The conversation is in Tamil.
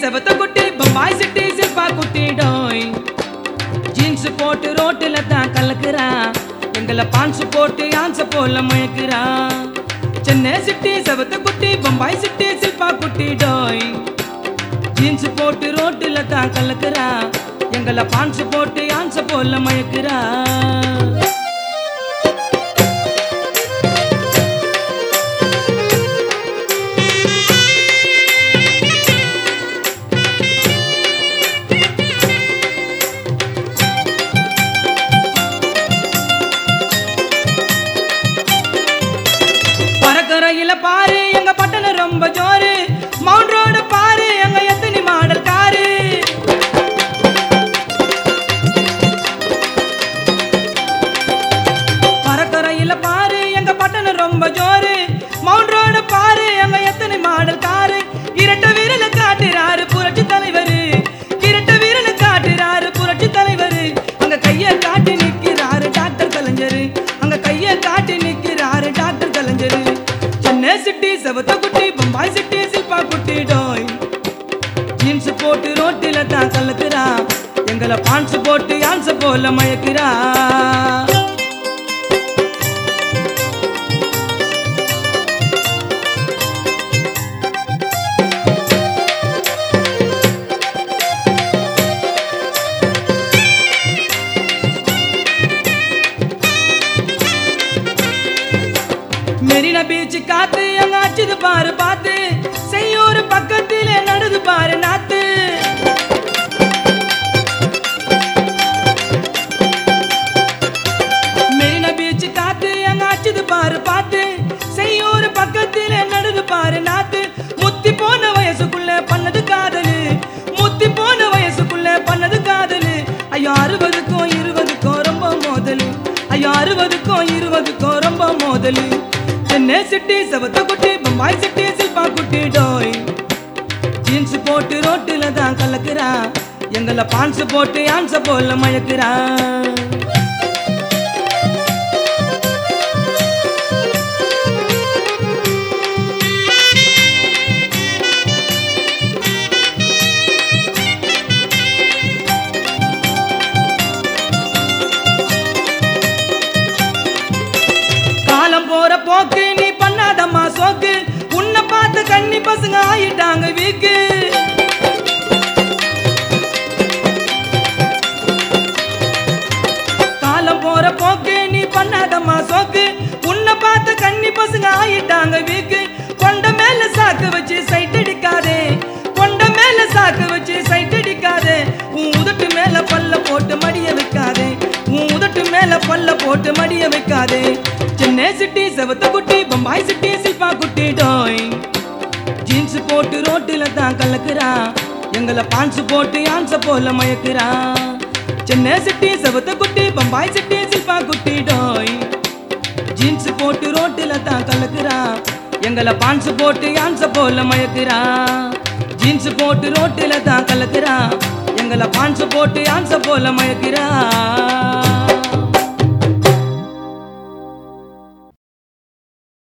செவத்த குட்டி பம்பாய் சிட்டி சில்பா குட்டி டோய் ஜீன்ஸ் போட்டு ரோட்டுல தான் கலக்குறா எங்களை பான்ஸ் போட்டு ஆன்ச போல மயக்குறா சென்னை சிட்டி செவத்த குட்டி பம்பாய் சிட்டி சில்பா குட்டி டோய் ஜீன்ஸ் போட்டு ரோட்டுல தான் கலக்குறா எங்களை பான்ஸ் போட்டு ஆன்ச போல மயக்குறா பறக்கரையில பாரு எங்க பட்டணம் ரொம்ப ஜோரு மவுண்ட் ரோடு பாரு எங்க எத்தனை மாடல் காரு பறக்கரையில பாரு எங்க பட்டணம் ரொம்ப ஜோரு மவுண்ட் ரோடு பாரு எங்க எத்தனை மாடல் காரு இரட்ட வீரல காட்டுறாரு புரட்சி தலைவர் இரட்ட வீரல காட்டுறாரு புரட்சி தலைவர் அங்க கைய காட்டி நிக்கிறாரு டாக்டர் கலைஞர் அங்க கைய காட்டி நிக்கிறாரு டாக்டர் கலைஞர் சென்னை சிட்டி செவத்த குட்டி பம்பாய் சிட்டி சில்பா குட்டி டோய் ஜீன்ஸ் போட்டு ரோட்டில தான் கலக்குறா எங்களை பான்ஸ் போட்டு ஆன்ச போல மயக்குறா மெரினா பீச் காத்து அங்க அச்சுது பாரு பாத்து செய்யூர் பக்கத்திலே நடந்து பாரு நாத்து மெரினா பீச் காத்து அங்க அச்சுது பாரு பாத்து செய்யூர் பக்கத்திலே நடந்து பாரு நாத்து முத்தி போன வயசுக்குள்ள பண்ணது காதலு முத்தி போன வயசுக்குள்ள பண்ணது காதலு ஐயோ 60க்கும் 20க்கும் ரொம்ப மோதலு ஐயோ 60க்கும் 20க்கும் ரொம்ப மோதலு சென்னை சிட்டி செவத்த குட்டி பம்பாய் சிட்டி சில்பா குட்டி டோய் ஜீன்ஸ் போட்டு ரோட்டுல தான் கலக்குறா எங்களை பான்ஸ் போட்டு ஆன்ச போல மயக்குறா காலம் போற போக்கு நீ பண்ணாதம்மா சோக்கு உன்னை பார்த்து கண்ணி பசங்க ஆயிட்டாங்க வீக்கு காலம் போற போக்கு நீ பண்ணாதம்மா சோக்கு உன்னை பார்த்து கண்ணி பசங்க ஆயிட்டாங்க வீக்கு கொண்ட மேல சாக்கு வச்சு சைட் அடிக்காதே கொண்ட மேல சாக்கு வச்சு சைட் அடிக்காதே உன் உதட்டு மேல பல்ல போட்டு மடிய வைக்காதே உன் உதட்டு மேல பல்ல போட்டு மடிய வைக்காதே சென்னை சிட்டி செவத்த குட்டி பம்பாய் சிட்டி சில்பா குட்டி டோய் ஜீன்ஸ் போட்டு ரோட்டுல தான் கலக்குறா எங்களை பான்ஸ் போட்டு ஆன்ச போல மயக்குறா சென்னை சிட்டி செவத்த குட்டி பம்பாய் சிட்டி சில்பா குட்டி டோய் ஜீன்ஸ் போட்டு ரோட்டுல தான் கலக்குறா எங்களை பான்ஸ் போட்டு ஆன்ச போல மயக்குறா ஜீன்ஸ் போட்டு ரோட்டுல தான் கலக்குறா எங்களை பான்ஸ் போட்டு ஆன்ச போல மயக்குறா